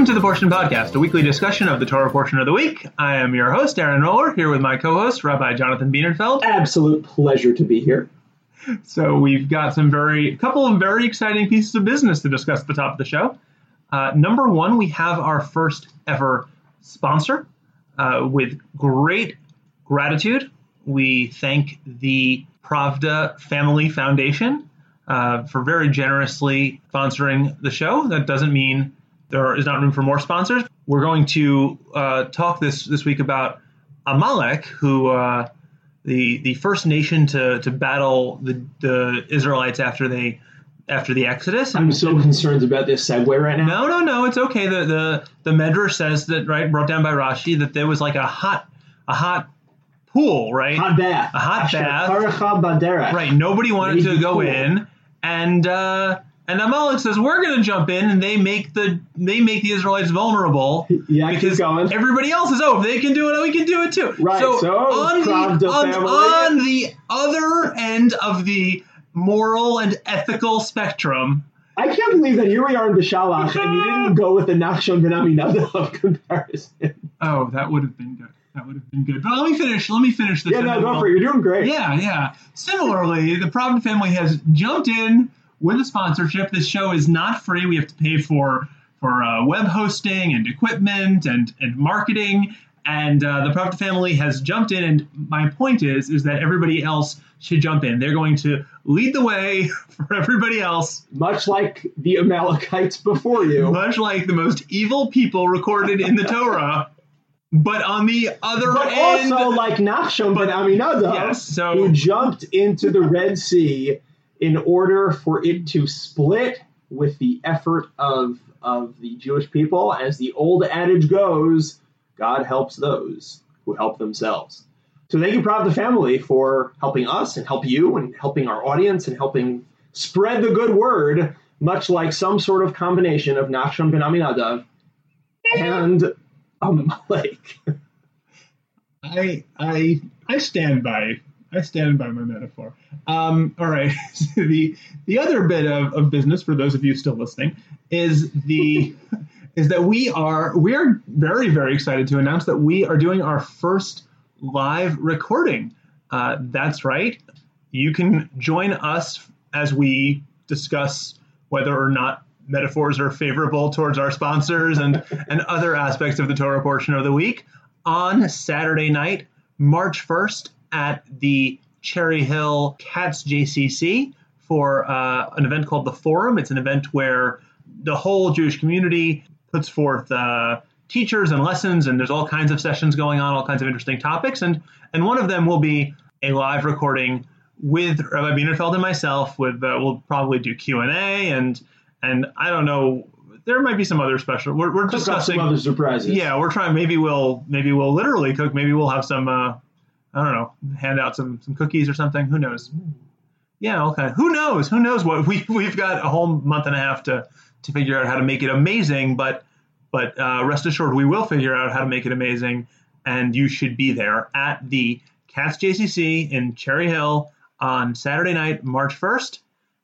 Welcome to the Portion Podcast, a weekly discussion of the Torah portion of the week. I am your host, Aaron Roller, here with my co-host, Rabbi Jonathan Bienenfeld. Absolute pleasure to be here. So we've got a couple of very exciting pieces of business to discuss at the top of the show. Number one, we have our first ever sponsor. With great gratitude, we thank the Pravda Family Foundation for very generously sponsoring the show. That doesn't mean there is not room for more sponsors. We're going to talk this week about Amalek, who the first nation to battle the Israelites after the Exodus. I'm so concerned about this segue right now. No, it's okay. The Medrash says that, right, brought down by Rashi, that there was like a hot pool, right? Hot bath. A hot bath. Paracha baderech. Right. Nobody wanted to go in, and Amalek says, we're going to jump in, and they make the Israelites vulnerable. Yeah, because keep going. Everybody else is, if they can do it, we can do it too. Right. So on the other end of the moral and ethical spectrum, I can't believe that here we are in Bishalach, and you didn't go with the Nachshon ben Aminadab comparison. Oh, that would have been good. But let me finish this. Yeah, no, go for it. You're doing great. Yeah. Similarly, the Pravda family has jumped in with a sponsorship. This show is not free. We have to pay for web hosting and equipment and marketing. And the Pravda family has jumped in. And my point is that everybody else should jump in. They're going to lead the way for everybody else. Much like the Amalekites before you. Much like the most evil people recorded in the Torah. But on the other end... also like Nachshon ben Aminadab, who jumped into the Red Sea in order for it to split with the effort of the Jewish people. As the old adage goes, God helps those who help themselves. So thank you, Pravda family, for helping us and help you and helping our audience and helping spread the good word, much like some sort of combination of Nachshon ben Aminadab and Amalek. I stand by my metaphor. All right. The other bit of business for those of you still listening is that we are very, very excited to announce that we are doing our first live recording. That's right. You can join us as we discuss whether or not metaphors are favorable towards our sponsors and other aspects of the Torah portion of the week on Saturday night, March 1st at the Cherry Hill Katz JCC for an event called The Forum. It's an event where the whole Jewish community puts forth teachers and lessons, and there's all kinds of sessions going on, all kinds of interesting topics. And one of them will be a live recording with Rabbi Bienenfeld and myself. We'll probably do Q&A and I don't know, there might be some other special. We're discussing some other surprises. Yeah, we're trying. Maybe we'll literally cook. Maybe we'll have some. I don't know. Hand out some cookies or something. Who knows? Yeah. Okay. Who knows? What we've got a whole month and a half to figure out how to make it amazing. But rest assured, we will figure out how to make it amazing. And you should be there at the Katz JCC in Cherry Hill on Saturday night, March 1st.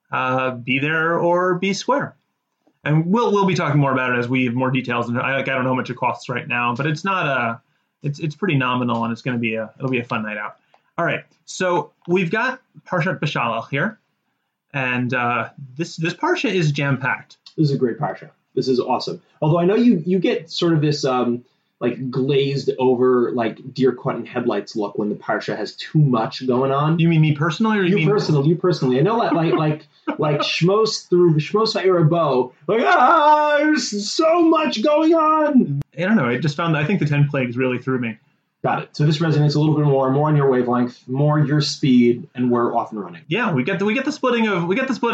Be there or be square. And we'll be talking more about it as we have more details. And I don't know how much it costs right now, but it's not it's pretty nominal, and it'll be a fun night out. All right. So we've got Parshat Beshalach here, and this Parsha is jam packed. This is a great Parsha. This is awesome. Although I know you get sort of this like glazed over, like deer caught in headlights look when the Parsha has too much going on. You mean me personally, or you personally? I know that like Shmos through Shmos Ha'irabo, there's so much going on. I don't know. I think the 10 plagues really threw me. Got it. So this resonates a little bit more on your wavelength, more your speed, and we're off and running. Yeah, we get the splitting of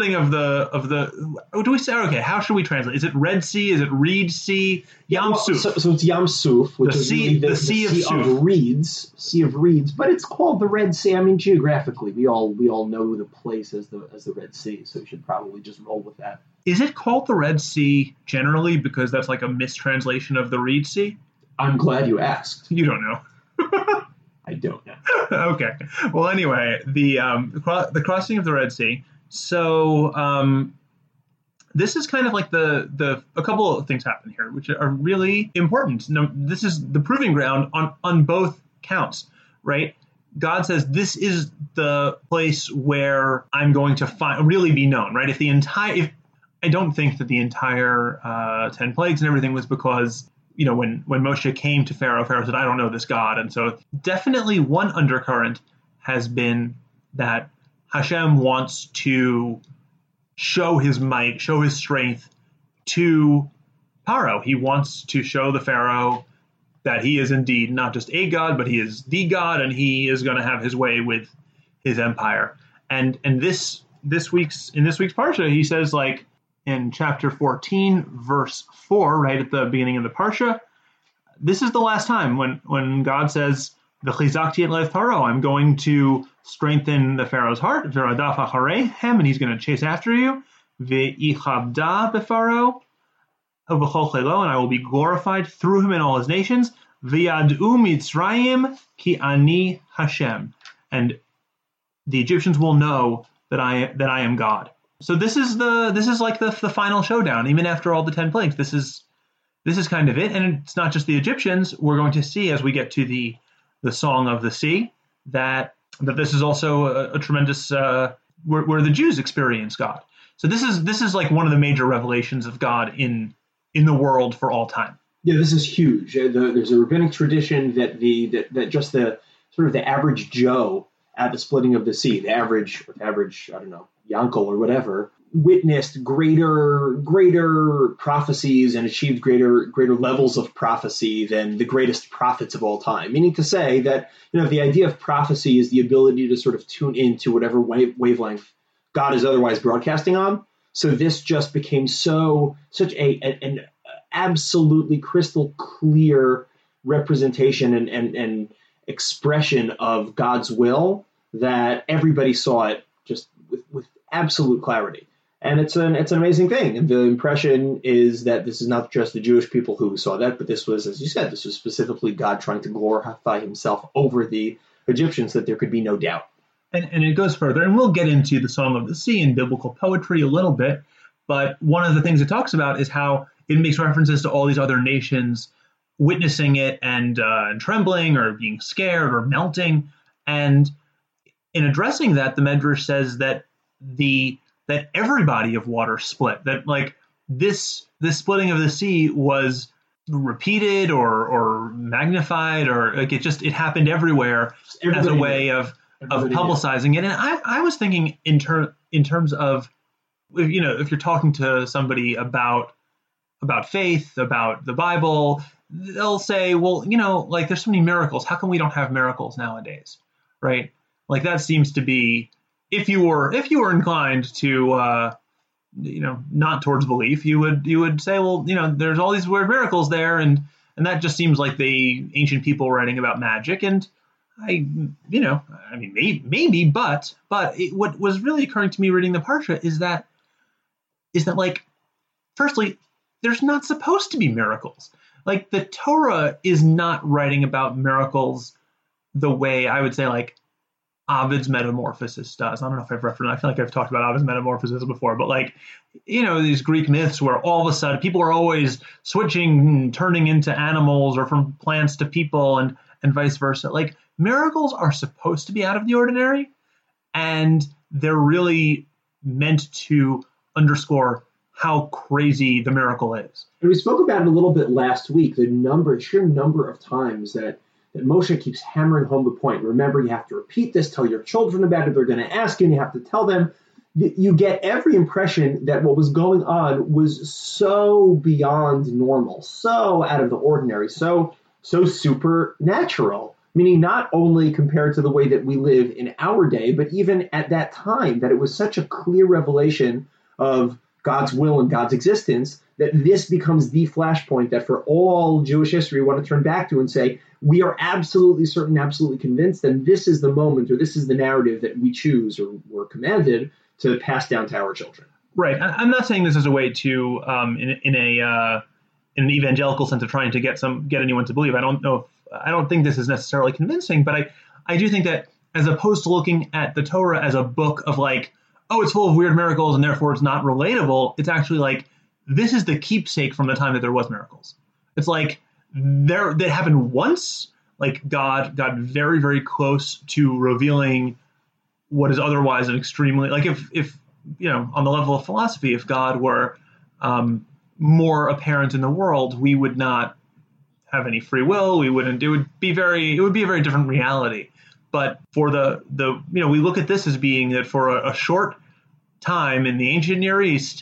the. Oh, do we say? Okay, how should we translate? Is it Red Sea? Is it Reed Sea? Yam Suf. So it's Yam Suf, which is really the sea of reeds. Sea of reeds, but it's called the Red Sea. I mean, geographically, we all know the place as the Red Sea, so we should probably just roll with that. Is it called the Red Sea generally because that's like a mistranslation of the Reed Sea? I'm glad you asked. You don't know. I don't know. Okay. Well, anyway, the crossing of the Red Sea. So this is kind of like a couple of things happen here, which are really important. No, this is the proving ground on both counts, right? God says, this is the place where I'm going to really be known, right? I don't think that the entire 10 plagues and everything was because, when Moshe came to Pharaoh, Pharaoh said, I don't know this God. And so definitely one undercurrent has been that Hashem wants to show his might, show his strength to Paro. He wants to show the Pharaoh that he is indeed not just a god, but he is the God, and he is going to have his way with his empire. And this week's parsha, he says, like in chapter 14, verse 4, right at the beginning of the parsha, this is the last time when God says, "V'chizakti et lev Paro," I'm going to strengthen the Pharaoh's heart, v'radaf acharei hem, and he's going to chase after you, v'ichabda b'Pharaoh, and I will be glorified through him in all his nations. V'yad'u Mitzrayim ki ani Hashem, and the Egyptians will know that I am God. So this is like the final showdown. Even after all the 10 plagues, this is kind of it. And it's not just the Egyptians. We're going to see as we get to the Song of the Sea that this is also a tremendous where the Jews experience God. So this is like one of the major revelations of God in the world for all time. Yeah, this is huge. There's a rabbinic tradition that just the sort of the average Joe at the splitting of the sea, the average I don't know, Yankel or whatever, witnessed greater prophecies and achieved greater levels of prophecy than the greatest prophets of all time. Meaning to say that the idea of prophecy is the ability to sort of tune into whatever wavelength God is otherwise broadcasting on. So this just became such an absolutely crystal clear representation and expression of God's will that everybody saw it just with absolute clarity. And it's an amazing thing. And the impression is that this is not just the Jewish people who saw that, but this was, as you said, this was specifically God trying to glorify himself over the Egyptians, that there could be no doubt. And it goes further, and we'll get into the Song of the Sea and biblical poetry a little bit, but one of the things it talks about is how it makes references to all these other nations witnessing it and trembling or being scared or melting. And in addressing that, the Medrash says that that every body of water split, that like this splitting of the sea was repeated or magnified, or like it happened everywhere as a way of publicizing it. And I was thinking in terms of, if you're talking to somebody about faith, about the Bible, they'll say, well, like there's so many miracles. How come we don't have miracles nowadays? Right? Like that seems to be, if you were inclined to, not towards belief, you would say, well, there's all these weird miracles there. And that just seems like the ancient people writing about magic. And maybe, but what was really occurring to me reading the Parsha is that like, firstly, there's not supposed to be miracles. Like the Torah is not writing about miracles the way I would say like Ovid's Metamorphosis does. I don't know if I've referenced, I feel like I've talked about Ovid's Metamorphosis before, but like, these Greek myths where all of a sudden people are always switching, turning into animals or from plants to people and vice versa. Like miracles are supposed to be out of the ordinary, and they're really meant to underscore how crazy the miracle is. And we spoke about it a little bit last week, the sheer number of times that Moshe keeps hammering home the point. Remember, you have to repeat this, tell your children about it. They're going to ask you, and you have to tell them. You get every impression that what was going on was so beyond normal, so out of the ordinary, so supernatural. Meaning not only compared to the way that we live in our day, but even at that time, that it was such a clear revelation of God's will and God's existence, that this becomes the flashpoint that for all Jewish history we want to turn back to and say, we are absolutely certain, absolutely convinced, and this is the moment, or this is the narrative that we choose or were commanded to pass down to our children. Right. I'm not saying this as a way to, in an evangelical sense of trying to get anyone to believe. I don't think this is necessarily convincing, but I do think that as opposed to looking at the Torah as a book of like, oh, it's full of weird miracles and therefore it's not relatable. It's actually like, this is the keepsake from the time that there was miracles. It's like that happened once. Like God got very, very close to revealing what is otherwise an extremely, like if on the level of philosophy, if God were more apparent in the world, we would not have any free will. We wouldn't. It would be a very different reality. But for the we look at this as being that for a short time in the ancient Near East,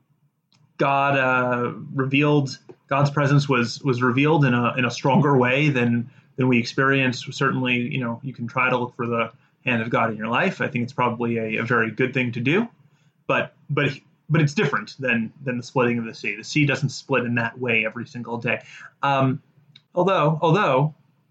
God's presence was revealed in a stronger way than we experience. Certainly, you can try to look for the hand of God in your life. I think it's probably a very good thing to do, but it's different than the splitting of the sea. The sea doesn't split in that way every single day. Although,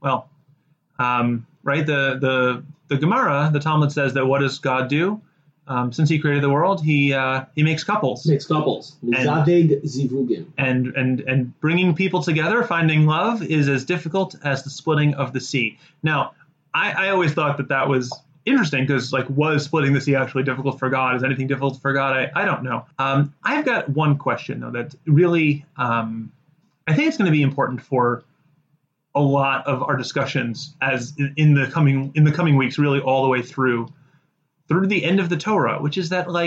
right? The Gemara, the Talmud says that what does God do? Since he created the world, he makes couples. Mizaveg zivugim. And bringing people together, finding love, is as difficult as the splitting of the sea. Now, I always thought that was interesting because, was splitting the sea actually difficult for God? Is anything difficult for God? I don't know. I've got one question, though, that really, I think it's going to be important for a lot of our discussions as in the coming weeks, really all the way through the end of the Torah, which is that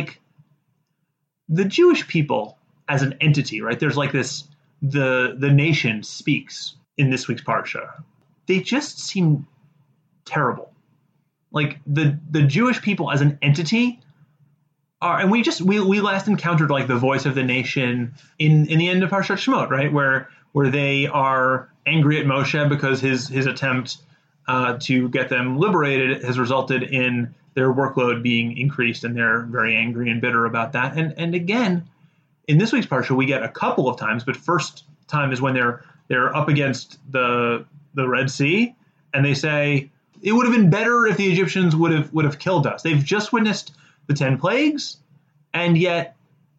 the Jewish people as an entity, right? There's the nation speaks in this week's parsha. They just seem terrible. The Jewish people as an entity are, and we last encountered the voice of the nation in the end of Parshat Shemot, right? Where they are angry at Moshe because his attempt to get them liberated has resulted in their workload being increased, and they're very angry and bitter about that. And again, in this week's parsha, we get a couple of times, but first time is when they're up against the Red Sea, and they say it would have been better if the Egyptians would have killed us. They've just witnessed the 10 plagues, and yet,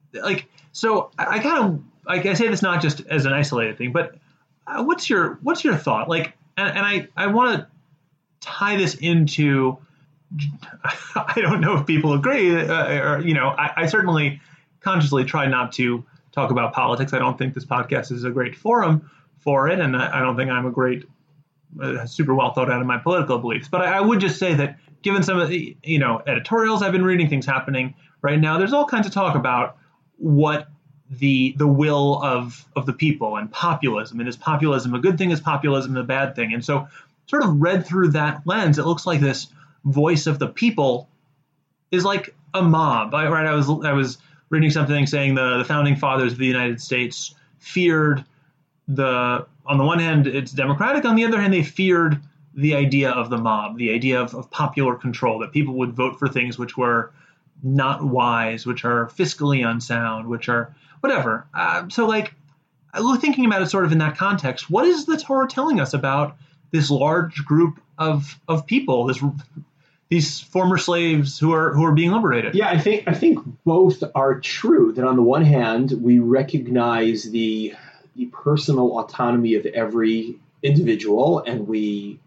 so I say this not just as an isolated thing, but what's your thought? And I want to tie this into. I don't know if people agree, I certainly consciously try not to talk about politics. I don't think this podcast is a great forum for it, and I don't think I'm a great, super well thought out of my political beliefs. But I would just say that given some of the, editorials I've been reading, things happening right now, there's all kinds of talk about what the will of the people and populism, and is populism a good thing? Is populism a bad thing? And so, sort of read through that lens, it looks like this voice of the people is like a mob. I was reading something saying the founding fathers of the United States feared on the one hand, it's democratic. On the other hand, they feared the idea of the mob, the idea of popular control, that people would vote for things which were not wise, which are fiscally unsound, which are whatever. So thinking about it sort of in that context, what is the Torah telling us about this large group of people, these former slaves who are being liberated? Yeah, I think both are true. That on the one hand, we recognize the personal autonomy of every individual, and we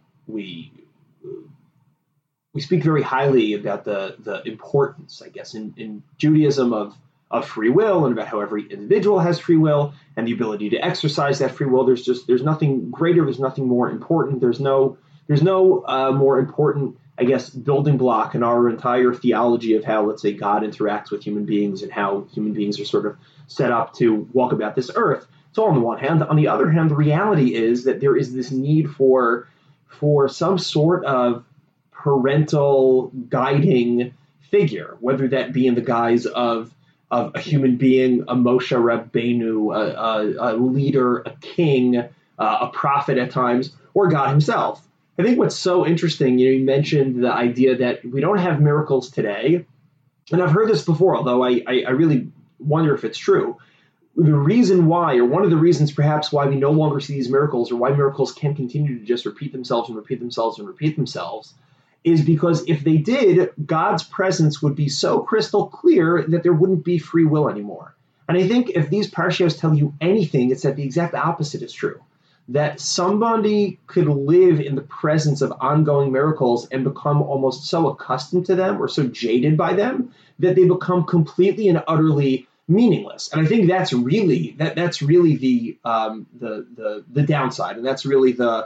speak very highly about the importance, I guess, in Judaism of free will, and about how every individual has free will and the ability to exercise that free will. There's nothing greater. There's nothing more important. There's no more important, I guess, building block in our entire theology of how, let's say, God interacts with human beings and how human beings are sort of set up to walk about this earth. So on the one hand. On the other hand, the reality is that there is this need for some sort of parental guiding figure, whether that be in the guise of a human being, a Moshe Rabbeinu, a leader, a king, a prophet at times, or God himself. I think what's so interesting, you mentioned the idea that we don't have miracles today, and I've heard this before, although I really wonder if it's true. The reason why, or one of the reasons perhaps why we no longer see these miracles, or why miracles can continue to just repeat themselves and repeat themselves and repeat themselves, is because if they did, God's presence would be so crystal clear that there wouldn't be free will anymore. And I think if these parshas tell you anything, it's that the exact opposite is true. that somebody could live in the presence of ongoing miracles and become almost so accustomed to them or so jaded by them that they become completely and utterly meaningless. And I think that's really the downside, and that's really the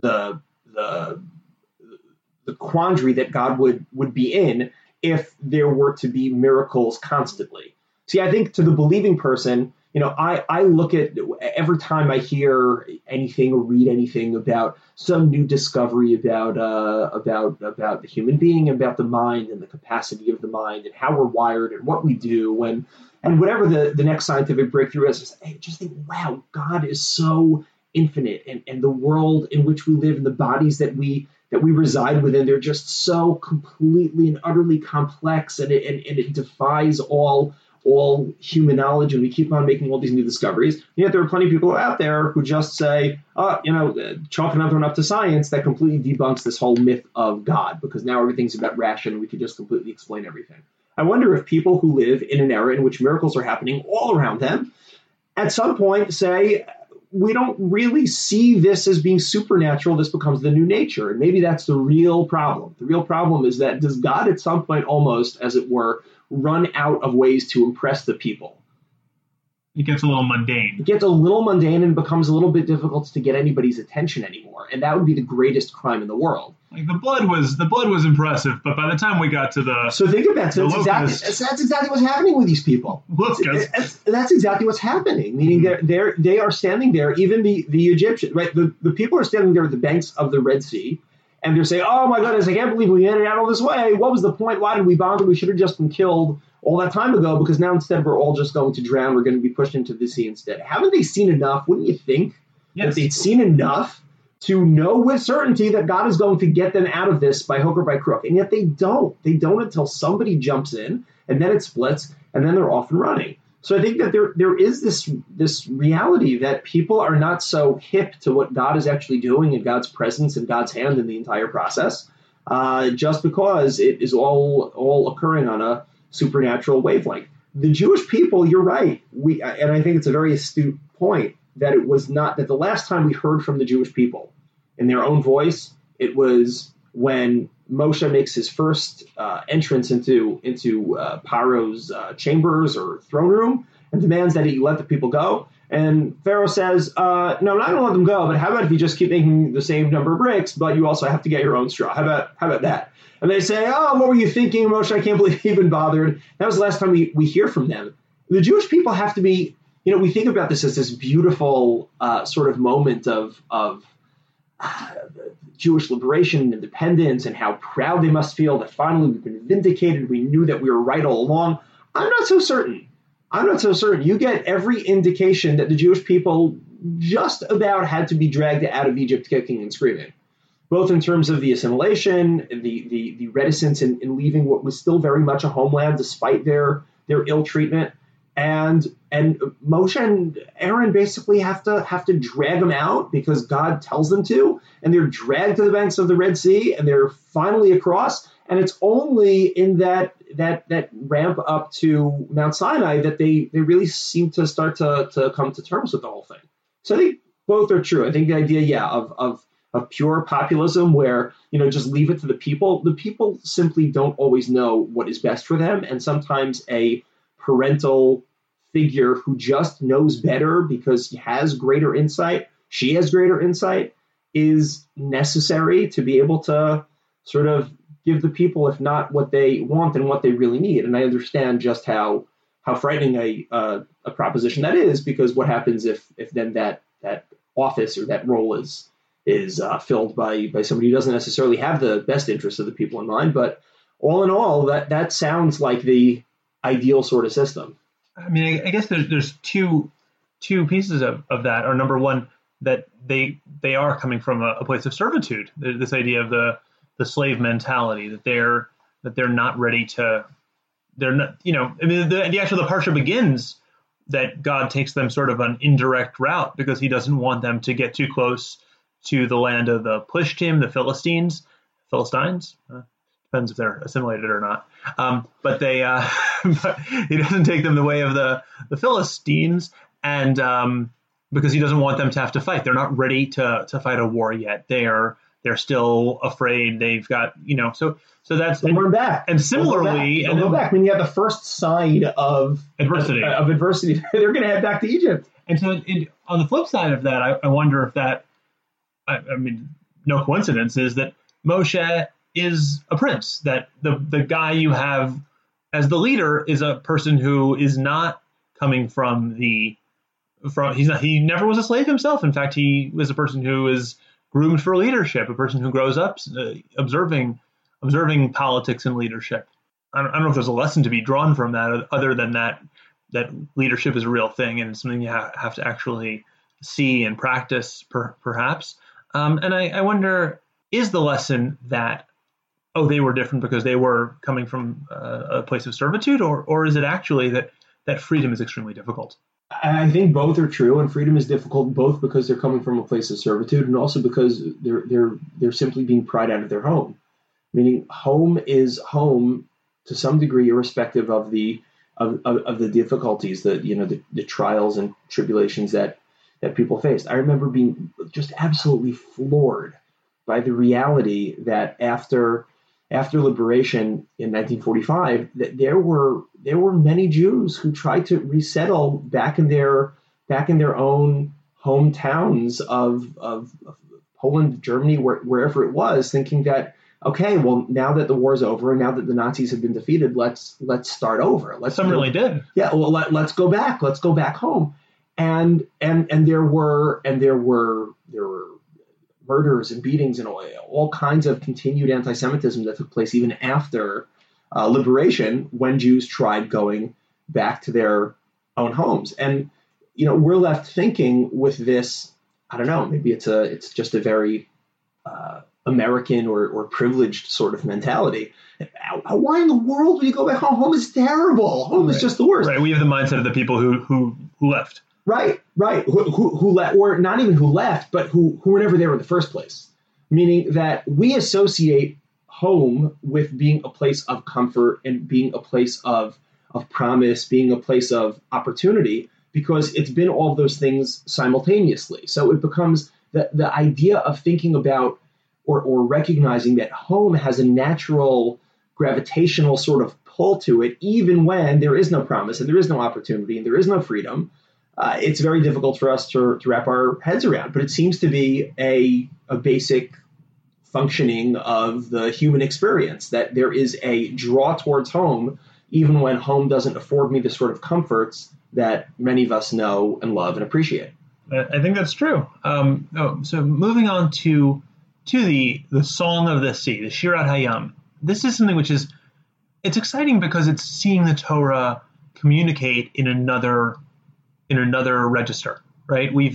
quandary that God would be in if there were to be miracles constantly. See, I think to the believing person, I look at every time I hear anything or read anything about some new discovery about the human being, about the mind and the capacity of the mind and how we're wired and what we do and whatever the next scientific breakthrough is, I just think, wow, God is so infinite, and the world in which we live and the bodies that we reside within, they're just so completely and utterly complex, and it defies all human knowledge, and we keep on making all these new discoveries. And yet there are plenty of people out there who just say, chalk another one up to science, that completely debunks this whole myth of God, because now everything's about ration, and we could just completely explain everything. I wonder if people who live in an era in which miracles are happening all around them, at some point say, we don't really see this as being supernatural, this becomes the new nature. And maybe that's the real problem. The real problem is that does God at some point almost, as it were, run out of ways to impress the people? It gets a little mundane. It gets a little mundane and becomes a little bit difficult to get anybody's attention anymore. And that would be the greatest crime in the world. Like the blood was impressive, but by the time we got to so think about it. That's exactly what's happening with these people. That's exactly what's happening. Meaning they are standing there. Even the Egyptians, right? The people are standing there at the banks of the Red Sea, and they're saying, "Oh my goodness, I can't believe we made it out all this way. What was the point? Why did we bother? We should have just been killed all that time ago, because now instead we're all just going to drown. We're going to be pushed into the sea instead." Haven't they seen enough? Wouldn't you think that they'd seen enough to know with certainty that God is going to get them out of this by hook or by crook? And yet they don't. They don't until somebody jumps in, and then it splits, and then they're off and running. So I think that there is this reality that people are not so hip to what God is actually doing and God's presence and God's hand in the entire process, just because it is all occurring on a supernatural wavelength. The Jewish people, you're right. And I think it's a very astute point that it was not that the last time we heard from the Jewish people in their own voice, it was when Moshe makes his first entrance into Paro's chambers or throne room and demands that he let the people go. And Pharaoh says, no, I'm not going to let them go, but how about if you just keep making the same number of bricks, but you also have to get your own straw? How about that? And they say, oh, what were you thinking, Moshe? I can't believe you even bothered. That was the last time we hear from them. The Jewish people have to be, we think about this as this beautiful sort of moment of Jewish liberation and independence, and how proud they must feel that finally we've been vindicated. We knew that we were right all along. I'm not so certain. You get every indication that the Jewish people just about had to be dragged out of Egypt kicking and screaming, both in terms of the assimilation, the reticence in leaving what was still very much a homeland despite their ill treatment. And Moshe and Aaron basically have to drag them out because God tells them to, and they're dragged to the banks of the Red Sea, and they're finally across. And it's only in that ramp up to Mount Sinai that they really seem to start to come to terms with the whole thing. So I think both are true. I think the idea, of pure populism where, just leave it to the people. The people simply don't always know what is best for them, and sometimes a parental figure who just knows better because he has greater insight, she has greater insight, is necessary to be able to sort of give the people, if not what they want, and what they really need. And I understand just how frightening a proposition that is, because what happens if then that office or that role is filled by somebody who doesn't necessarily have the best interests of the people in mind. But all in all, that sounds like the ideal sort of system. I mean, I guess there's two pieces of that. Or number one, that they are coming from a place of servitude. This idea of the slave mentality, that they're not ready to. They're not. I mean, the parsha begins that God takes them sort of an indirect route because He doesn't want them to get too close to the land of the Plishtim, the Philistines. Depends if they're assimilated or not. But He doesn't take them the way of the Philistines, and because he doesn't want them to have to fight. They're not ready to fight a war yet. They're still afraid. They've got, so that's, and we're back. And similarly, they'll go back. When you have the first sign of adversity, they're going to head back to Egypt. And so on the flip side of that, I wonder if that, I mean, no coincidence is that Moshe is a prince, that the guy you have as the leader is a person who is not coming he never was a slave himself. In fact, he was a person who is groomed for leadership, a person who grows up observing politics and leadership. I don't know if there's a lesson to be drawn from that other than that leadership is a real thing and it's something you have to actually see and practice perhaps. And I wonder, is the lesson that, they were different because they were coming from a place of servitude, or is it actually that freedom is extremely difficult? I think both are true, and freedom is difficult both because they're coming from a place of servitude and also because they're simply being pried out of their home. Meaning, home is home to some degree, irrespective of the difficulties, the trials and tribulations that people faced. I remember being just absolutely floored by the reality that after liberation in 1945, that there were many Jews who tried to resettle back in their own hometowns of Poland, Germany, wherever it was, thinking that, okay, well, now that the war's over and now that the Nazis have been defeated, let's start over. Some really did. Yeah, well, let's go back. Let's go back home. And there were murders and beatings and all kinds of continued anti-Semitism that took place even after liberation, when Jews tried going back to their own homes. And we're left thinking with this, I don't know, maybe it's just a very American or privileged sort of mentality. Why in the world would you go back home? Home is terrible. Home is just the worst. Right. We have the mindset of the people who left. Right. Who left, or not even who left, but who were never there in the first place. Meaning that we associate home with being a place of comfort and being a place of promise, being a place of opportunity, because it's been all of those things simultaneously. So it becomes the idea of thinking about or recognizing that home has a natural gravitational sort of pull to it, even when there is no promise and there is no opportunity and there is no freedom. It's very difficult for us to wrap our heads around, but it seems to be a basic functioning of the human experience, that there is a draw towards home, even when home doesn't afford me the sort of comforts that many of us know and love and appreciate. I think that's true. So moving on to the Song of the Sea, the Shirat Hayam. This is something which it's exciting because it's seeing the Torah communicate in another register, right? We've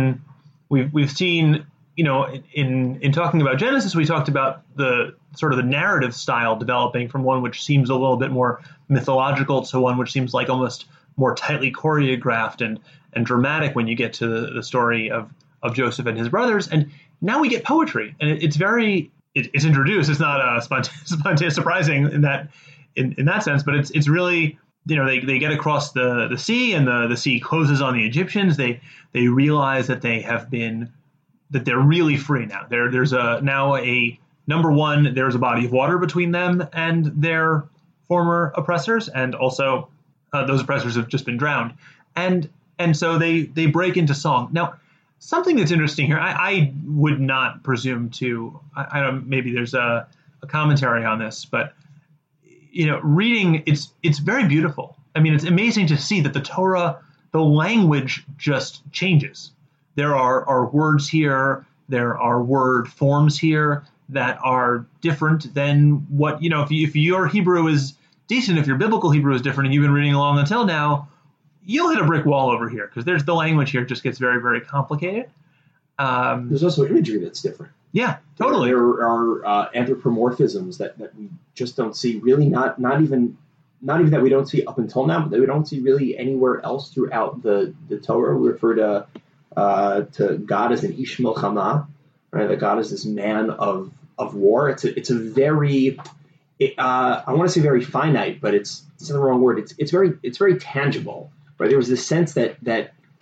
seen, in talking about Genesis, we talked about the sort of the narrative style developing from one which seems a little bit more mythological to one which seems like almost more tightly choreographed and dramatic when you get to the story of Joseph and his brothers. And now we get poetry, and it's introduced. It's not spontaneous, surprising in that sense, but it's really, they get across the sea, and the sea closes on the Egyptians. They realize that they're really free now. There's number one, there's a body of water between them and their former oppressors, and also those oppressors have just been drowned. And so they break into song. Now, something that's interesting here, I would not presume to, I don't, maybe there's a commentary on this, but reading, it's very beautiful. I mean, it's amazing to see that the Torah, the language just changes. There are words here, there are word forms here that are different than what, if your Hebrew is decent, if your biblical Hebrew is different and you've been reading along until now, you'll hit a brick wall over here because there's the language here just gets very, very complicated. There's also imagery that's different. Yeah, totally. There are anthropomorphisms that we just don't see, really, not even that we don't see up until now, but that we don't see really anywhere else throughout the Torah. We refer to God as an Ish Milchama, right? That God is this man of war. It's a very, I want to say very finite, but it's the wrong word. It's very tangible, right? There was this sense that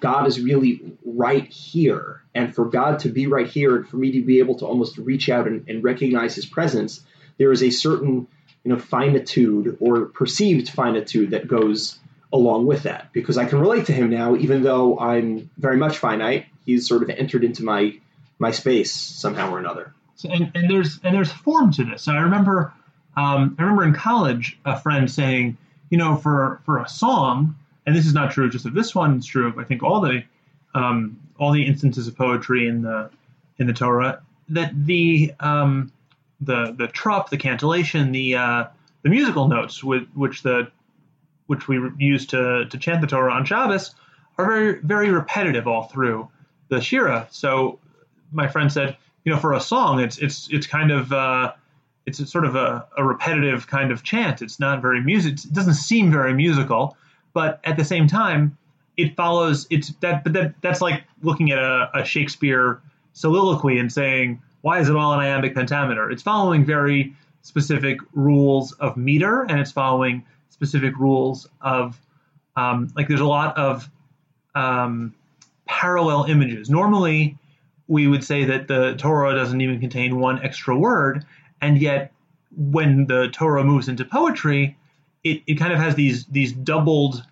God is really right here. And for God to be right here and for me to be able to almost reach out and recognize his presence, there is a certain, finitude or perceived finitude that goes along with that, because I can relate to him now, even though I'm very much finite. He's sort of entered into my space somehow or another. And there's form to this. So I remember in college a friend saying, for a song, and this is not true just of this one, it's true of I think all the instances of poetry in the Torah, that the trup, the cantillation, the musical notes which we use to chant the Torah on Shabbos are very, very repetitive all through the Shira. So my friend said, for a song, it's kind of it's sort of a repetitive kind of chant. It's not very music. It doesn't seem very musical, but at the same time, it follows. That's like looking at a Shakespeare soliloquy and saying, why is it all in iambic pentameter? It's following very specific rules of meter, and it's following specific rules of there's a lot of parallel images. Normally, we would say that the Torah doesn't even contain one extra word, and yet when the Torah moves into poetry, it kind of has these doubled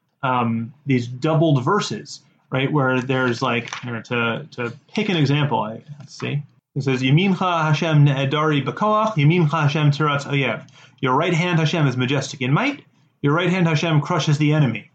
verses, right? Where there's to pick an example. Let's see. It says, Yamincha Hashem ne'edari b'koach, Yamincha Hashem tiratz oyev. Your right hand, Hashem, is majestic in might. Your right hand, Hashem, crushes the enemy.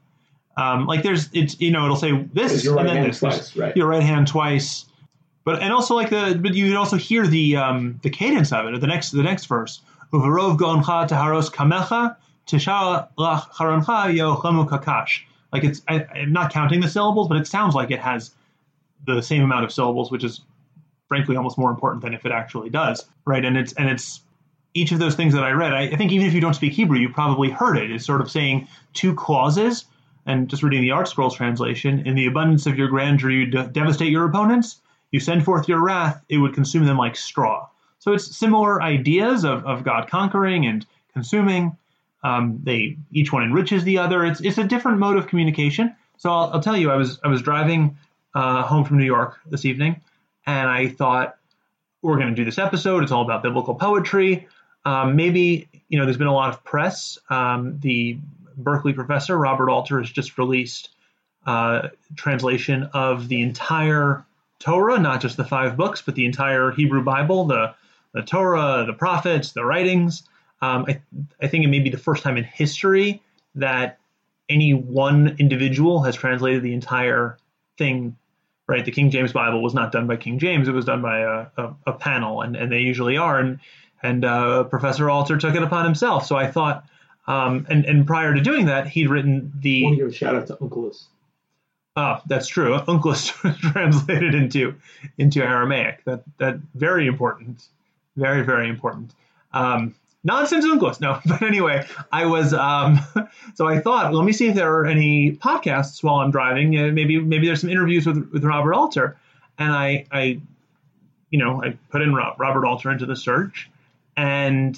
It'll say this, your right and then hand this. Twice, right. Your right hand twice. But you can also hear the cadence of it. The next verse. Uvarov goncha taharos kamecha tisha lach charoncha yochemu kakash. I'm not counting the syllables, but it sounds like it has the same amount of syllables, which is frankly almost more important than if it actually does, right? And it's each of those things that I read. I think even if you don't speak Hebrew, you probably heard it. It's sort of saying two clauses. And just reading the Art Scrolls translation, in the abundance of your grandeur, you devastate your opponents. You send forth your wrath, it would consume them like straw. So it's similar ideas of God conquering and consuming. Each one enriches the other. It's a different mode of communication. So I'll tell you, I was driving home from New York this evening, and I thought, we're going to do this episode. It's all about biblical poetry. Maybe, there's been a lot of press. The Berkeley professor, Robert Alter, has just released translation of the entire Torah, not just the 5 books, but the entire Hebrew Bible, the Torah, the prophets, the writings. I think it may be the first time in history that any one individual has translated the entire thing, right? The King James Bible was not done by King James. It was done by a panel, and they usually are. And Professor Alter took it upon himself. So I thought, and prior to doing that, he'd written the... I want to give a shout out to Onkelos. Oh, that's true. Onkelos translated into Aramaic. That very important. Very, very important. Nonsense Onkelos. No, but anyway, I was, so I thought, let me see if there are any podcasts while I'm driving. Maybe there's some interviews with Robert Alter. And I put in Robert Alter into the search, and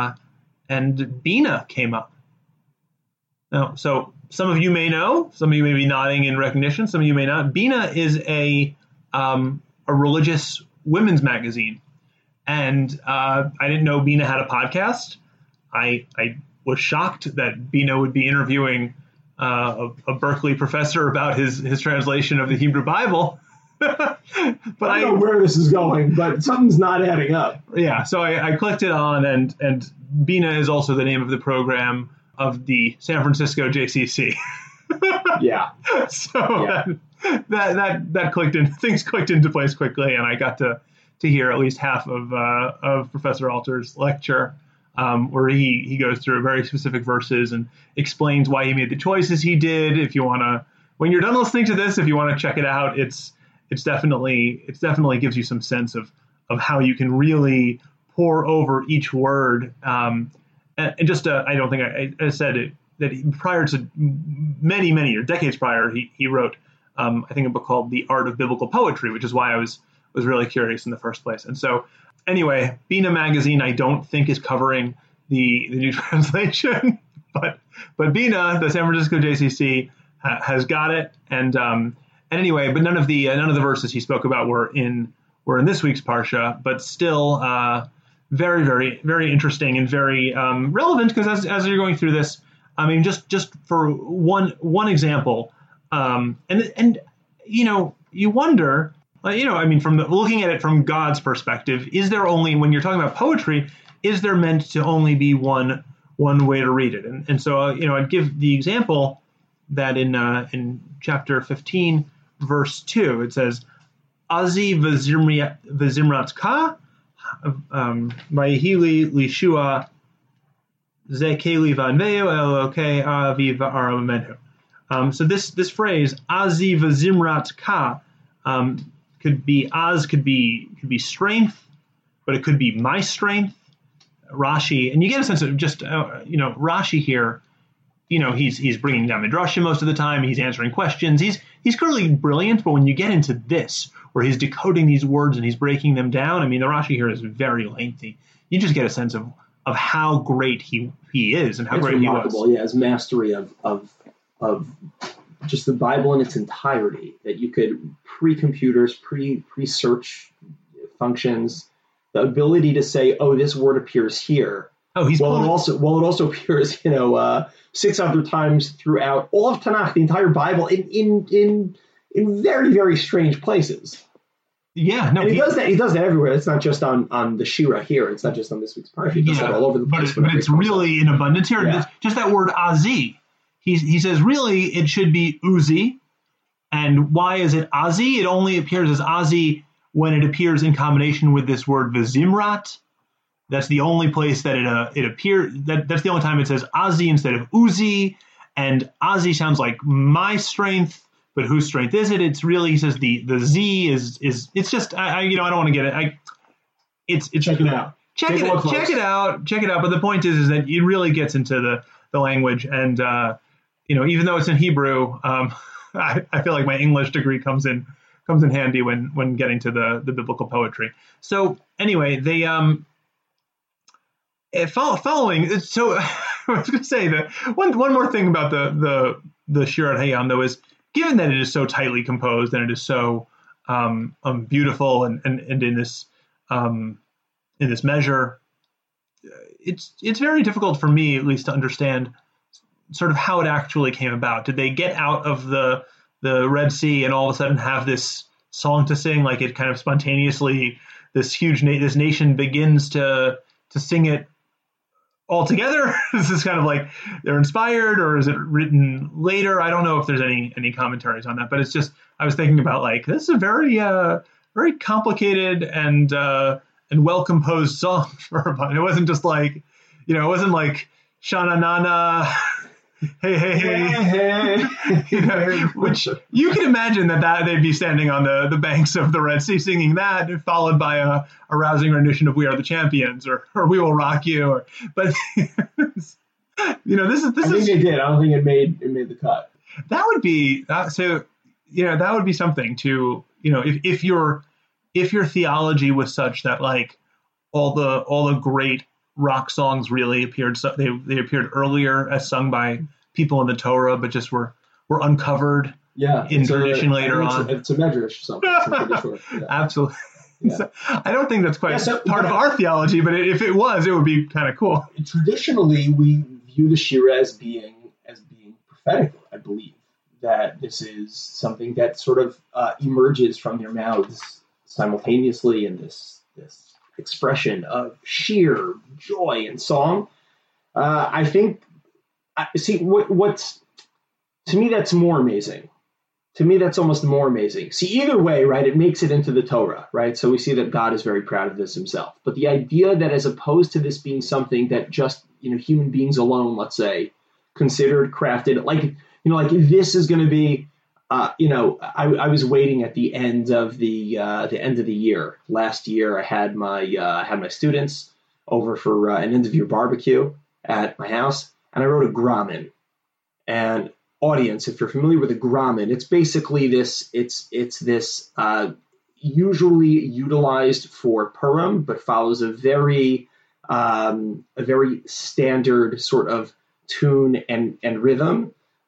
Bina came up. Now, so some of you may know, some of you may be nodding in recognition, some of you may not. Bina is a religious women's magazine. And I didn't know Bina had a podcast. I was shocked that Bina would be interviewing a Berkeley professor about his translation of the Hebrew Bible. But I don't know where this is going, but something's not adding up. Yeah, so I clicked it on, and Bina is also the name of the program of the San Francisco JCC. Yeah. So yeah. That clicked in. Things clicked into place quickly, and I got to hear at least half of Professor Alter's lecture, where he goes through very specific verses and explains why he made the choices he did. If you want to, when you're done listening to this, if you want to check it out, it's definitely gives you some sense of how you can really pour over each word. And just I don't think I said it, that prior to many years, decades prior, he wrote I think a book called The Art of Biblical Poetry, which is why I was really curious in the first place. And so anyway, Bina magazine I don't think is covering the new translation, but Bina, the San Francisco JCC, has got it, and And anyway, but none of the verses he spoke about were in this week's parsha, but still very, very, very interesting and very relevant, because as you're going through this, I mean, just for one example, and you wonder, I mean, from looking at it from God's perspective, is there only, when you're talking about poetry, is there meant to only be one way to read it? And so I'd give the example that in chapter 15, verse 2, it says, Azi v'zimrat ka, Vayihili lishua zekeli vanveu elokei avi v'aramenu. So this phrase, Azi v'zimrat ka, could be strength, but it could be my strength. Rashi, and you get a sense of just Rashi here. He's bringing down Midrashim most of the time. He's answering questions. He's clearly brilliant, but when you get into this, where he's decoding these words and he's breaking them down, I mean, the Rashi here is very lengthy. You just get a sense of how great he is and how great he was. Yeah, his mastery of just the Bible in its entirety. That you could pre-computers, pre-search functions, the ability to say, oh, this word appears here. Oh, it also appears, 6 other times throughout all of Tanakh, the entire Bible, in very, very strange places. Yeah, no, and he does that. He does that everywhere. It's not just on the Shira here. It's not just on this week's parsha. He does that all over the place. But it's really in abundance here. Yeah. Just that word Azi. He says really it should be Uzi. And why is it Azi? It only appears as Azi when it appears in combination with this word Vizimrat. That's the only place that it appears. That's the only time it says Azi instead of Uzi. And Azi sounds like my strength, but whose strength is it? It's really, he says the Z is it's just I don't want to get it. It's check it out. Check it out. But the point is that it really gets into the language, and even though it's in Hebrew, I feel like my English degree comes in handy when getting to the biblical poetry. So anyway, they following. So I was going to say that one more thing about the Shirat Hayam, though, is given that it is so tightly composed and it is so beautiful and in this measure, it's very difficult for me, at least, to understand sort of how it actually came about. Did they get out of the Red Sea and all of a sudden have this song to sing? Like it kind of spontaneously, this nation begins to sing it all together? Is this kind of like they're inspired, or is it written later? I don't know if there's any commentaries on that, but it's just, I was thinking about like, this is a very, very complicated and well composed song for a bunch. It wasn't just like, it wasn't like Shana Nana, hey, which you can imagine that they'd be standing on the banks of the Red Sea singing that, followed by a rousing rendition of "We Are the Champions" or "We Will Rock You." But this is. I think they did. I don't think it made the cut. That would be so. That would be something to if your theology was such that like all the great rock songs really appeared. So they appeared earlier as sung by people in the Torah, but just were uncovered in tradition later on. It's a medrash something. Yeah. Absolutely. Yeah. So, I don't think that's quite part of our theology, but if it was, it would be kind of cool. Traditionally, we view the Shira as being prophetic. I believe that this is something that sort of emerges from their mouths simultaneously in this expression of sheer joy and song. I think, what's to me that's more amazing. To me, that's almost more amazing. See, either way, right, it makes it into the Torah, right? So we see that God is very proud of this himself. But the idea that as opposed to this being something that just, human beings alone, let's say, considered, crafted, like this is going to be, I was waiting at the end of the year. Last year, I had my students over for an end of year barbecue at my house, and I wrote a gramin. And audience, if you're familiar with a gramin, it's basically this. It's this usually utilized for Purim, but follows a very standard sort of tune and rhythm.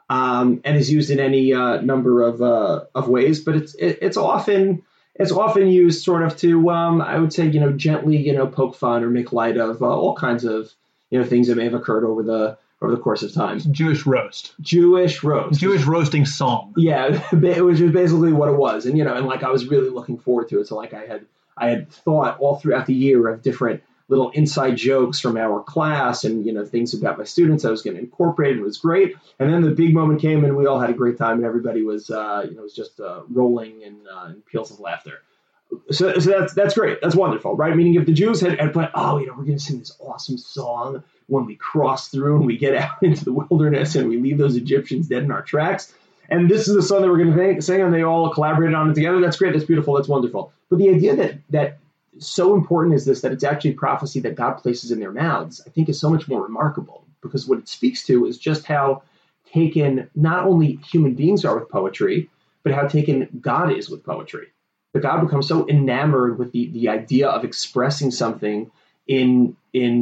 and is used in any number of ways. But it's often used sort of to I would say gently poke fun or make light of all kinds of things that may have occurred over the course of time. Jewish roast. Jewish roasting song. Yeah, it was just basically what it was, and and like I was really looking forward to it. So like I had thought all throughout the year of different little inside jokes from our class and things about my students I was going to incorporate. It was great, and then the big moment came and we all had a great time and everybody was was just rolling in peals of laughter. So that's great. That's wonderful, right? Meaning if the Jews had put, we're going to sing this awesome song when we cross through and we get out into the wilderness and we leave those Egyptians dead in our tracks, and this is the song that we're going to sing, and they all collaborated on it together. That's great. That's beautiful. That's wonderful. But the idea that so important is this, that it's actually prophecy that God places in their mouths, I think is so much more remarkable, because what it speaks to is just how taken not only human beings are with poetry, but how taken God is with poetry. That God becomes so enamored with the idea of expressing something in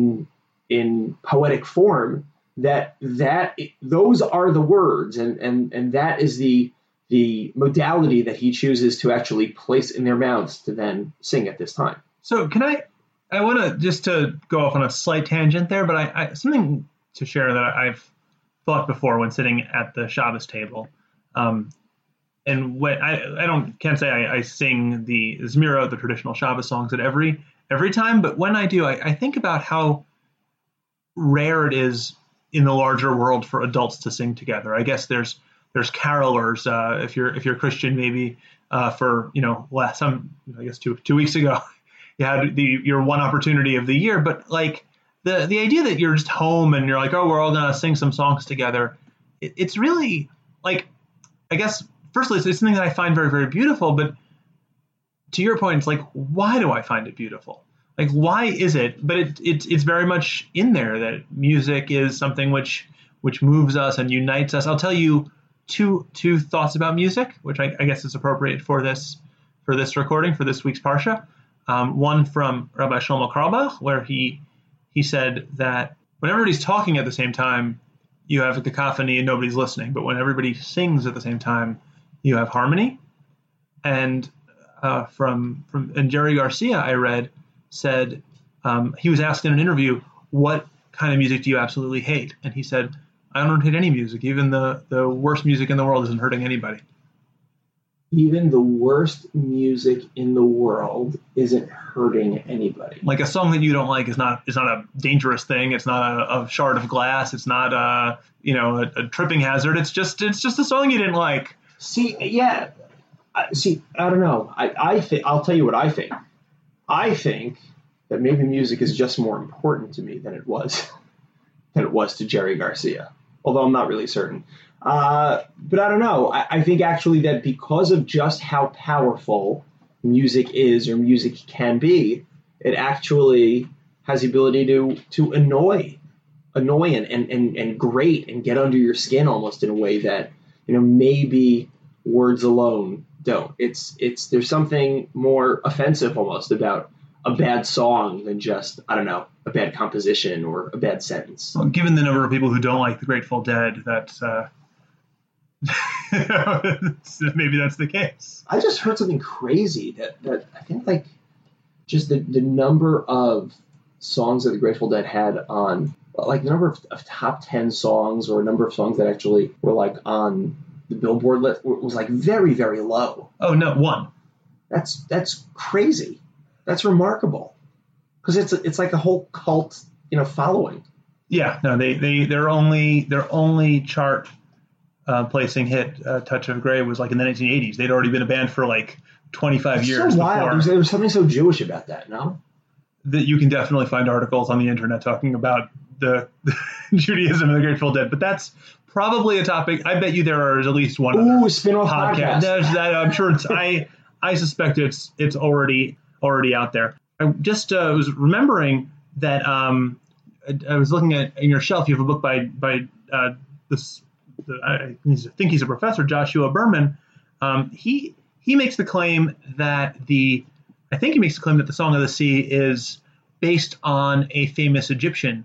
poetic form that those are the words, and that is the modality that he chooses to actually place in their mouths to then sing at this time. So I want to just to go off on a slight tangent there, but I something to share that I've thought before when sitting at the Shabbos table. And when can't say I sing the Zmirot, the traditional Shabbos songs, at every time, but when I do, I think about how rare it is in the larger world for adults to sing together. I guess there's carolers, if you're Christian, maybe for I guess 2 weeks ago you had your one opportunity of the year, but like the idea that you're just home and you're like, we're all gonna sing some songs together, it's really like, I guess firstly it's something that I find very, very beautiful, but to your point, it's like, why do I find it beautiful? Like, why is it? But it's very much in there that music is something which moves us and unites us. I'll tell you two thoughts about music, which I guess is appropriate for this recording, for this week's Parsha. One from Rabbi Shlomo Carlebach, where he said that when everybody's talking at the same time, you have a cacophony and nobody's listening. But when everybody sings at the same time, you have harmony. And from Jerry Garcia, I read, said he was asked in an interview, what kind of music do you absolutely hate? And he said, I don't hate any music. Even the worst music in the world isn't hurting anybody. Even the worst music in the world isn't hurting anybody. Like a song that you don't like is not a dangerous thing. It's not a shard of glass. It's not a tripping hazard. It's just a song you didn't like. I don't know. I'll tell you what I think. I think that maybe music is just more important to me than it was to Jerry Garcia, although I'm not really certain. But I don't know. I think actually that because of just how powerful music is or music can be, it actually has the ability to annoy and grate and get under your skin almost in a way that maybe words alone don't. There's something more offensive almost about a bad song than just, I don't know, a bad composition or a bad sentence. Well, given the number of people who don't like the Grateful Dead, that's maybe that's the case. I just heard something crazy that I think like just the number of songs that the Grateful Dead had on, like the number of top 10 songs or a number of songs that actually were like on the Billboard list was like very, very low. Oh no, one. That's crazy. That's remarkable, because it's like a whole cult, following. Yeah, no, their only chart placing hit, "Touch of Grey," was like in the 1980s. They'd already been a band for like 25 years. So wild. There was something so Jewish about that. No, that you can definitely find articles on the internet talking about the Judaism of the Grateful Dead, but that's probably a topic. I bet you there is at least one. Ooh, spin-off podcast. I'm sure it's. I suspect it's already out there. I just was remembering that I was looking at in your shelf. You have a book by this. I think he's a professor, Joshua Berman. He makes the claim that the Song of the Sea is based on a famous Egyptian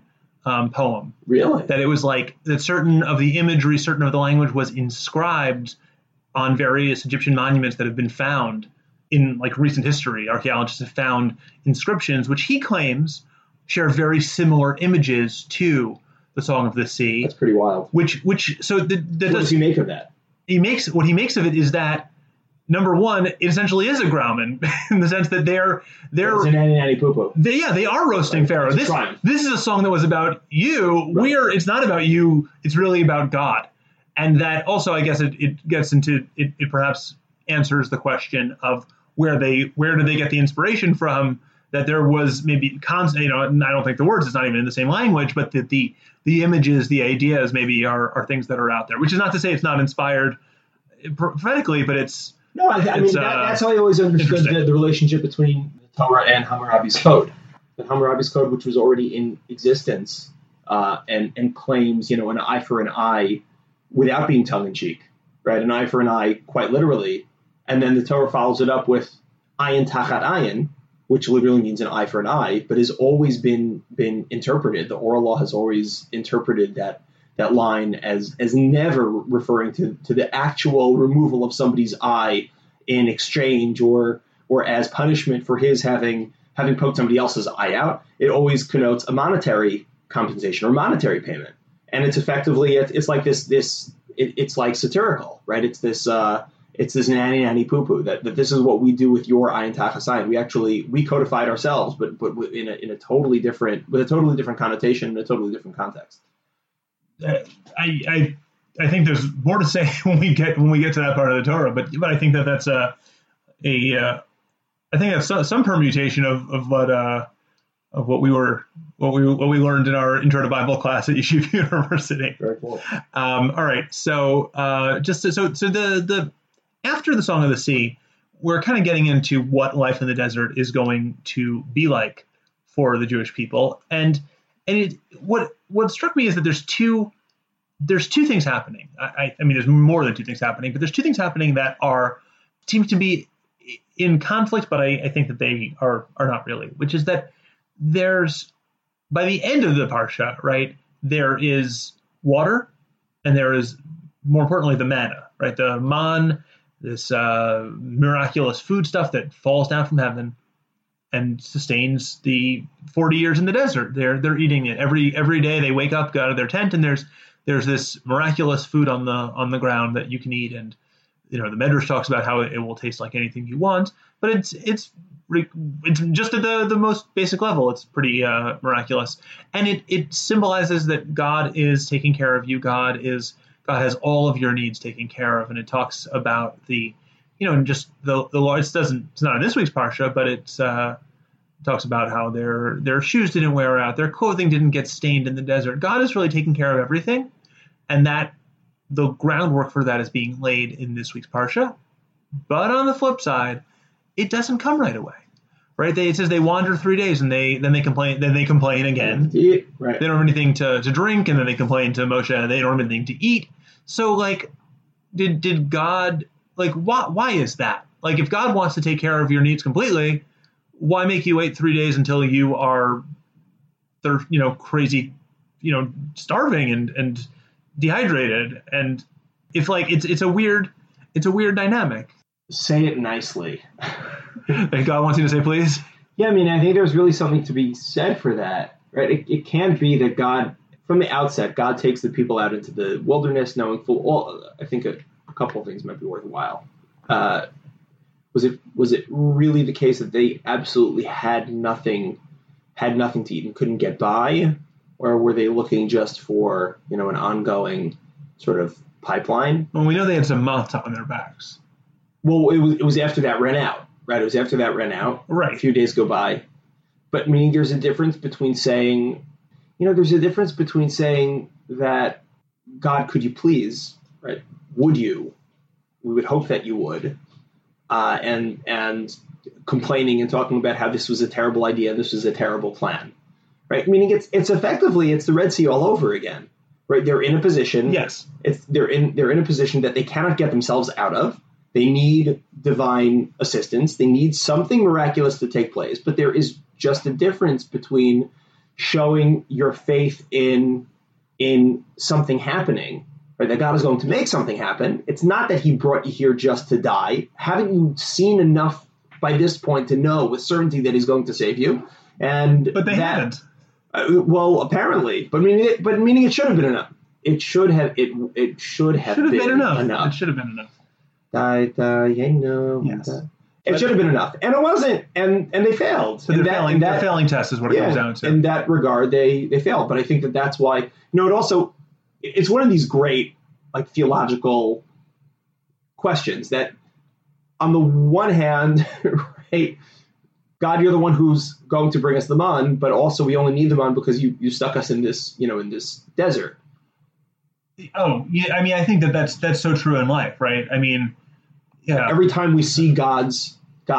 poem. Really? That it was like that certain of the imagery, certain of the language was inscribed on various Egyptian monuments that have been found in like recent history. Archaeologists have found inscriptions which he claims share very similar images to the Song of the Sea. That's pretty wild. What does he make of that? What he makes of it is that, number one, it essentially is a grauman in the sense that they're it's an nanny poo-poo. They are roasting Pharaoh. This is a song that was about you. Right. It's not about you. It's really about God. And that also, I guess, it gets into it perhaps answers the question of where do they get the inspiration from, that there was maybe and I don't think the words, it's not even in the same language, but that the images, the ideas maybe are things that are out there, which is not to say it's not inspired prophetically, but it's. No, I mean, that's how I always understood the relationship between the Torah and Hammurabi's Code. The Hammurabi's Code, which was already in existence, and claims, an eye for an eye without being tongue-in-cheek, right? An eye for an eye, quite literally. And then the Torah follows it up with ayin tachat ayin, which literally means an eye for an eye, but has always been interpreted. The oral law has always interpreted that line as never referring to the actual removal of somebody's eye in exchange or as punishment for his having poked somebody else's eye out. It always connotes a monetary compensation or monetary payment. And it's effectively, it's like it's like satirical, right? It's this nanny poo-poo that this is what we do with your ayin tachas ayin. We codified ourselves, but in a totally different connotation, in a totally different context. I think there's more to say when we get to that part of the Torah, but I think that's I think that's some permutation of what we learned in our Intro to Bible class at Yeshiva University. Very cool. All right, so the after the Song of the Sea, we're kind of getting into what life in the desert is going to be like for the Jewish people, and what struck me is that there's two things happening. I mean, there's more than two things happening, but there's two things happening that seem to be in conflict, but I think that they are not really, which is that there's, by the end of the Parsha, right, there is water, and there is, more importantly, the manna, right? The man, this miraculous food stuff that falls down from heaven and sustains the 40 years in the desert. They're eating it every day. They wake up, go out of their tent, and there's this miraculous food on the ground that you can eat. And the Medrash talks about how it will taste like anything you want, but it's just at the most basic level. It's pretty miraculous, and it symbolizes that God is taking care of you. God has all of your needs taken care of, and it talks about just the Lord. It's not in this week's parsha, but it talks about how their shoes didn't wear out, their clothing didn't get stained in the desert. God is really taking care of everything, and that the groundwork for that is being laid in this week's parsha. But on the flip side, it doesn't come right away. Right? It says they wander 3 days and then they complain again. Right. They don't have anything to drink, and then they complain to Moshe and they don't have anything to eat. So did God, why is that? If God wants to take care of your needs completely, why make you wait 3 days until you are crazy, starving and dehydrated? And if it's a weird dynamic. Say it nicely. That God wants you to say, please? Yeah, I mean, I think there's really something to be said for that, right? It can't be that God, from the outset, God takes the people out into the wilderness knowing full well. I think a couple of things might be worthwhile. Was it really the case that they absolutely had nothing to eat and couldn't get by? Or were they looking just for, an ongoing sort of pipeline? Well, we know they had some matzah on their backs. Well, it was after that ran out, right? It was after that ran out. Right. A few days go by. But meaning there's a difference between saying, that, God, could you please, right? Would you? We would hope that you would. And complaining and talking about how this was a terrible idea and this was a terrible plan, right? Meaning it's effectively the Red Sea all over again, right? They're in a position. Yes. They're in a position that they cannot get themselves out of. They need divine assistance. They need something miraculous to take place. But there is just a difference between showing your faith in something happening, or that God is going to make something happen. It's not that he brought you here just to die. Haven't you seen enough by this point to know with certainty that he's going to save you? But they haven't. Well, apparently, but meaning it should have been enough. It should have been enough. It should have been enough. Yes. It should have been enough, and it wasn't, and they failed. So their failing test is what it comes down to. In that regard, they failed. But I think that's why, it's one of these great like theological questions that, on the one hand, right, God, you're the one who's going to bring us the man, but also we only need the man because you stuck us in this, in this desert. Oh, yeah. I mean, I think that's so true in life, right? I mean, yeah. Every time we see God's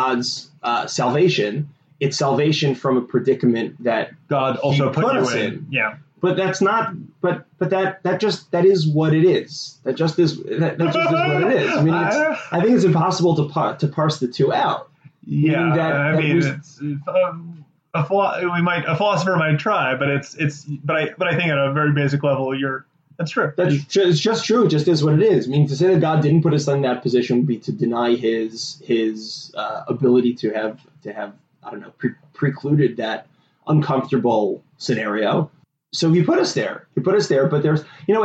salvation, it's salvation from a predicament that God also put us you in. Yeah. But that's not. But that is what it is. That just is what it is. I mean, I think it's impossible to parse the two out. Yeah, it's a philosopher might try, but I think at a very basic level, that's true. It's just true. It just is what it is. I mean, to say that God didn't put us in that position would be to deny his ability to have I don't know, precluded that uncomfortable scenario. So he put us there. But there's,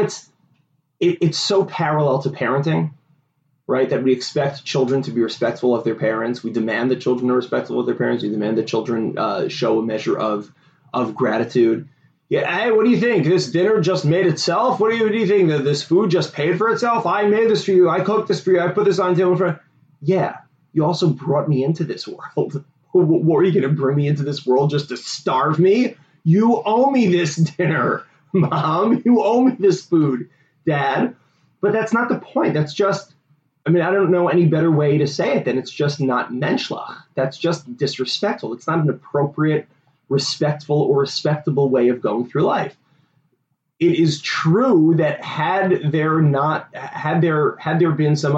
it's so parallel to parenting, right? That we expect children to be respectful of their parents. We demand that children are respectful of their parents. We demand that children show a measure of gratitude. Yeah, hey, what do you think? This dinner just made itself? What do you think? That this food just paid for itself? I made this for you. I cooked this for you. I put this on the table for you. Yeah, you also brought me into this world. What, are you going to bring me into this world just to starve me? You owe me this dinner, Mom. You owe me this food, Dad. But that's not the point. That's just, I don't know any better way to say it than it's just not menschlich. That's just disrespectful. It's not an appropriate, respectful, or respectable way of going through life. It is true that had there been some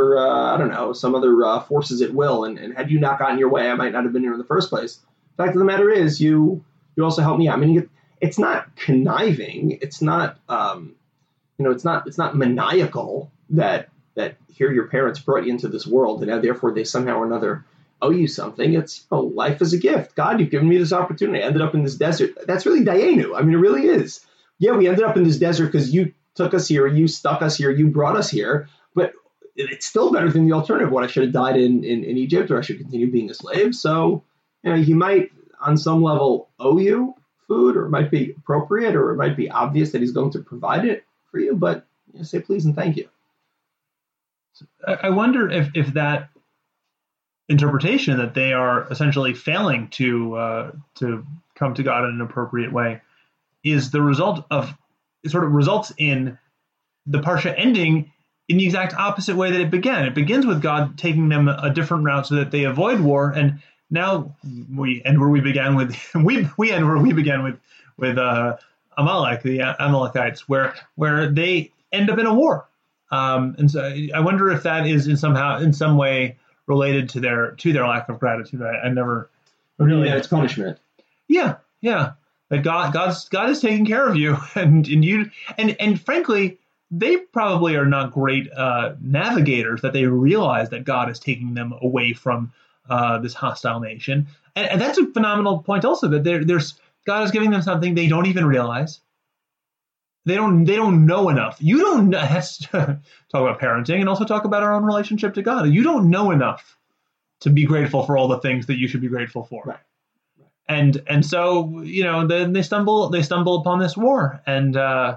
other forces at will, and had you not gotten your way, I might not have been here in the first place. The fact of the matter is, you also helped me out. I mean, it's not conniving. It's not, it's not maniacal that here your parents brought you into this world, and now therefore they somehow or another owe you something. It's life is a gift. God, you've given me this opportunity. I ended up in this desert. That's really Dayenu. I mean, it really is. Yeah, we ended up in this desert because you took us here, you stuck us here, you brought us here. But it's still better than the alternative. What I should have died in Egypt, or I should continue being a slave. So, he might, on some level, owe you food, or it might be appropriate, or it might be obvious that he's going to provide it for you. But say please and thank you. I wonder if that interpretation that they are essentially failing to come to God in an appropriate way is the result of, it sort of results in the Parsha ending in the exact opposite way that it began. It begins with God taking them a different route so that they avoid war, and now we end where we began with Amalek, the Amalekites, where they end up in a war. And so I wonder if that is in some way related to their lack of gratitude. I never really. Yeah, it's punishment. Yeah. That God is taking care of you, and you, and frankly, they probably are not great navigators. That they realize that God is taking them away from this hostile nation, and that's a phenomenal point. Also, that there's God is giving them something they don't even realize. They don't know enough. You don't know. Let's talk about parenting and also talk about our own relationship to God. You don't know enough to be grateful for all the things that you should be grateful for. Right. And so, then they stumble upon this war, and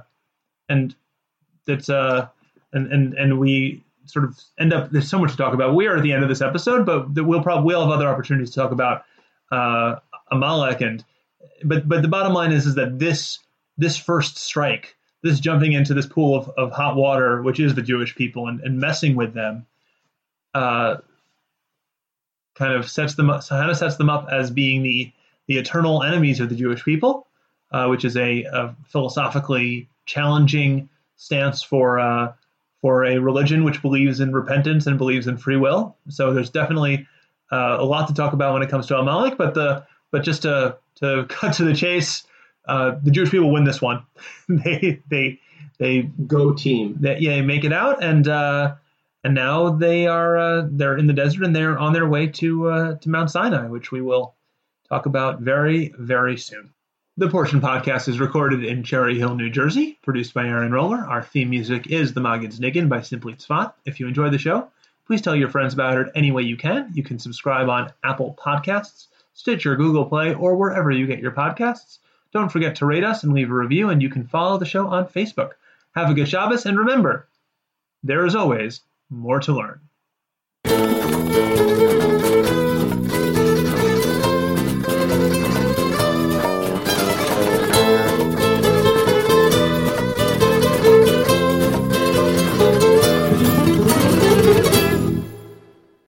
that's and we sort of end up, there's so much to talk about. We are at the end of this episode, but we'll have other opportunities to talk about Amalek, but the bottom line is that this first strike, this jumping into this pool of hot water, which is the Jewish people, and messing with them, kind of sets them up as being the eternal enemies of the Jewish people, which is a philosophically challenging stance for a religion which believes in repentance and believes in free will. So there's definitely a lot to talk about when it comes to Amalek. But just to cut to the chase, the Jewish people win this one. they go team. They make it out, and now they're in the desert, and they're on their way to Mount Sinai, which we will talk about very, very soon. The Portion Podcast is recorded in Cherry Hill, New Jersey, produced by Aaron Roller. Our theme music is The Maggid's Niggin by Simply Tzfat. If you enjoy the show, please tell your friends about it any way you can. You can subscribe on Apple Podcasts, Stitcher, Google Play, or wherever you get your podcasts. Don't forget to rate us and leave a review, and you can follow the show on Facebook. Have a good Shabbos, and remember, there is always more to learn.